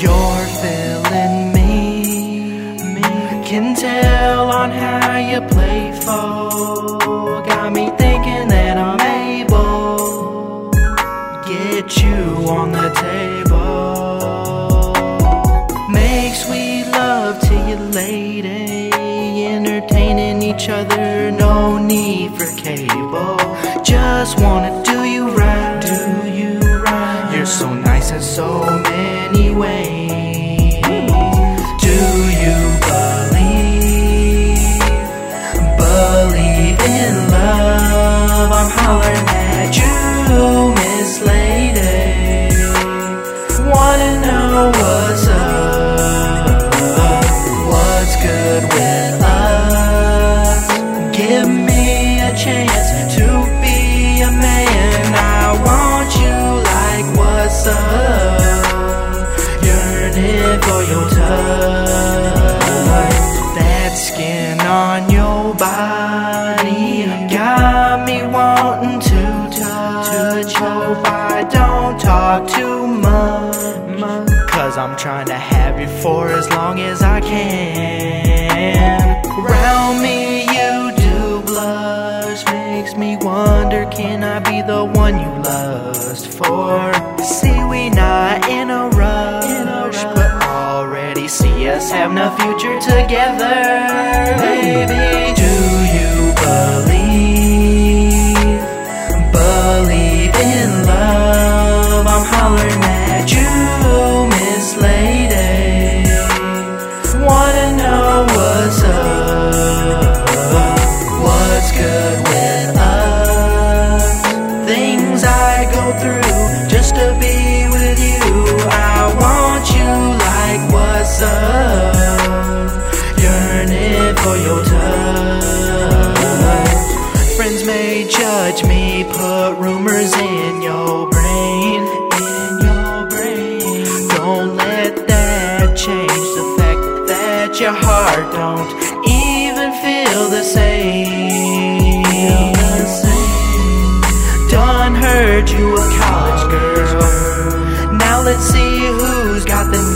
You're feeling me. Can tell on how you play for. Got me thinking that I'm able get you on the table. Make sweet love to you, lady. Entertaining each other, no need for cable. Just wanna do you right, do you right. You're so nice in so many ways. Do you believe in love? I'm hollering at you, Miss Lady. Wanna know what's up, what's good with us? Give me a chance to be a man. I want you like what's up, yearning for your touch. That skin on your body got me wanting to touch. Hope I don't talk too much, 'cause I'm trying to have you for as long as I can. Around me you do blush, makes me wonder, can I be the one you lust for? See, we not in a rush, but already see us having a future together. Baby, do you believe in love? I'm hollering at you, Miss Lady. Wanna know what's up, what's good with us? Things I go through just to be with you. I want you like what's up, yearning for your touch. Friends may judge me, put rumors in your brain. Don't let that change the fact that your heart don't even feel the same. Done heard you a college girl. Now let's see who's got the